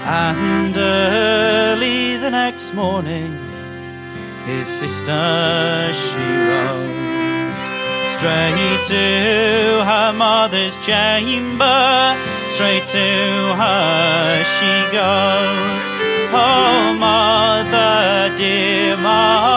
And early the next morning, his sister she rose. Straight to her mother's chamber, straight to her she goes. Oh, mother, dear mother,